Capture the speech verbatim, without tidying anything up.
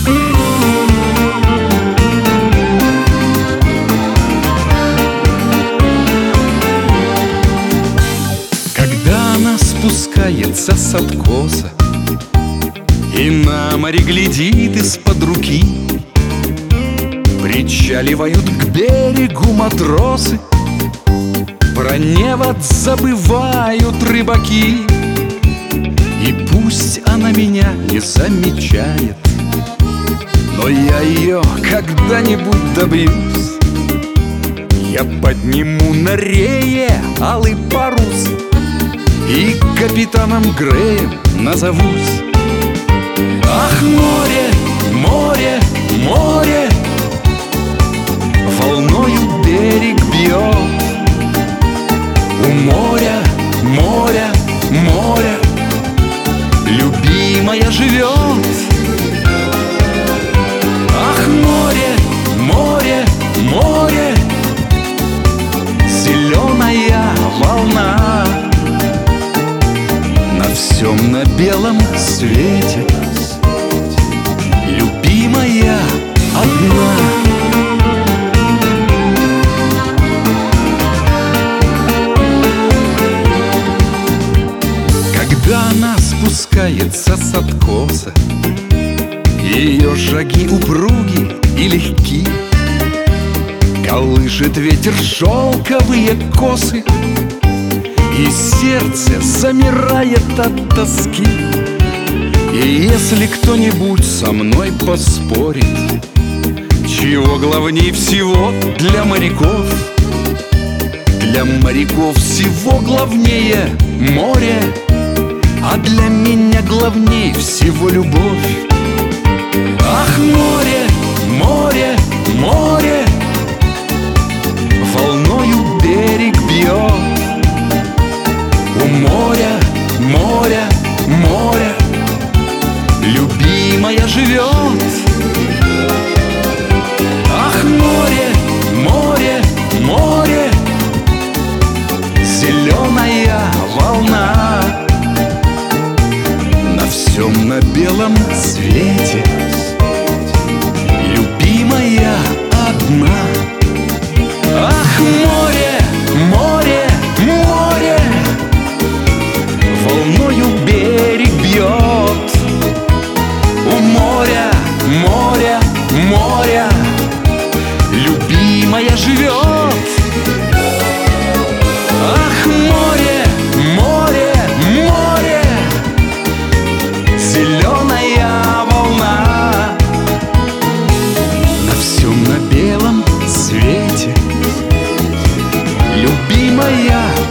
Когда она спускается с откоса и на море глядит из-под руки, причаливают к берегу матросы, про невод забывают рыбаки. И пусть она меня не замечает, но я ее когда-нибудь добьюсь. Я подниму на рее алый парус и капитаном Греем назовусь. Ах, море, море, море, волною берег бьет. У моря, моря, моря любимая живет. Ах, море, море, море, зеленая волна, на всем на белом свете любимая одна. Когда она спускается с откоса, ее шаги упруги и легки, колышет ветер шелковые косы, и сердце замирает от тоски. И если кто-нибудь со мной поспорит, чего главней всего для моряков, для моряков всего главнее море, а для меня главней всего любовь. Ах, море, море, море, волною берег бьет. У моря, моря, моря любимая живет. Ах, море, море, море, зеленая волна, на всем на белом свете любимая одна. Ах, море, море, море, волною берег бьет. У моря, моря, моря любимая живет. Ах, море, море, море, зеленая волна, на всем на белом свете любимая